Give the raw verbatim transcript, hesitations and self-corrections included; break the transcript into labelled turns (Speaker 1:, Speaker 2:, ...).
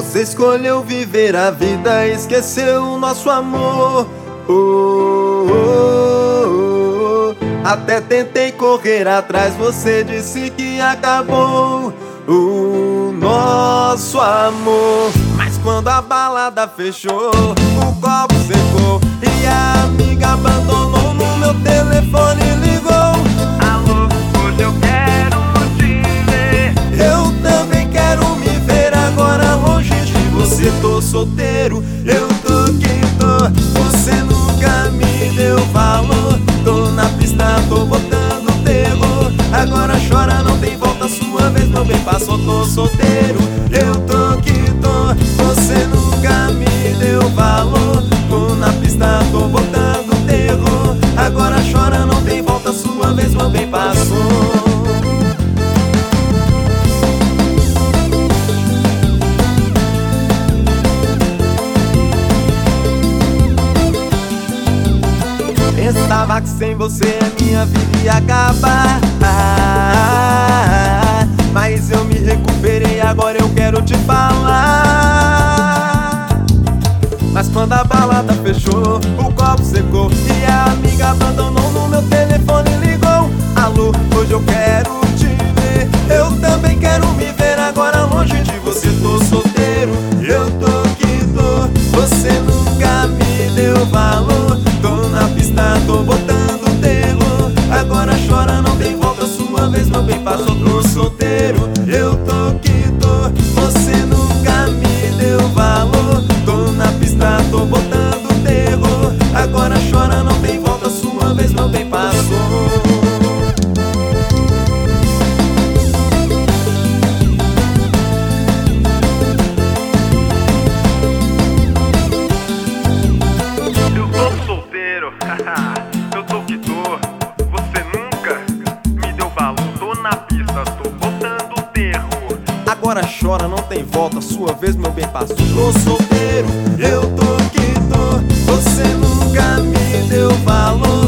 Speaker 1: Você escolheu viver a vida, esqueceu o nosso amor. Oh, oh, oh, oh. Até tentei correr atrás, você disse que acabou o nosso amor. Mas quando a balada fechou, o copo secou e a amiga abandonou. No meu telefone ligou:
Speaker 2: alô, hoje eu quero te ver.
Speaker 1: Eu também quero me ver agora longe de você. Tô solteiro, eu tô que tô. Você nunca me deu valor. Tô na pista, tô botando terror. Agora chora, não tem volta, sua vez meu bem passou. Tô solteiro, eu tô que tô. Você nunca me deu valor. Tô na pista, tô botando terror. Agora chora, não tem volta, sua vez meu bem passou. Pensava que sem você a minha vida ia acabar, ah, mas eu me recuperei, agora eu quero te falar. Mas quando a balada fechou, o copo secou e a amiga abandonou. No meu telefone ligou: alô, hoje eu quero te ver. Eu também quero me ver agora longe de você. Tô solteiro, eu tô que tô. Você nunca me deu valor. Tô na pista, tô botando terror. Agora chora, não tem volta, sua vez meu bem passou. Tô solteiro, eu tô que tô. Você nunca me deu valor. Tô na pista, tô botando terror. Agora chora, não tem volta, sua vez meu bem passou.
Speaker 2: Eu tô que tô, você nunca me deu valor. Tô na pista, tô botando terror.
Speaker 1: Agora chora, não tem volta, sua vez meu bem passou. Tô solteiro, eu tô que tô. Você nunca me deu valor.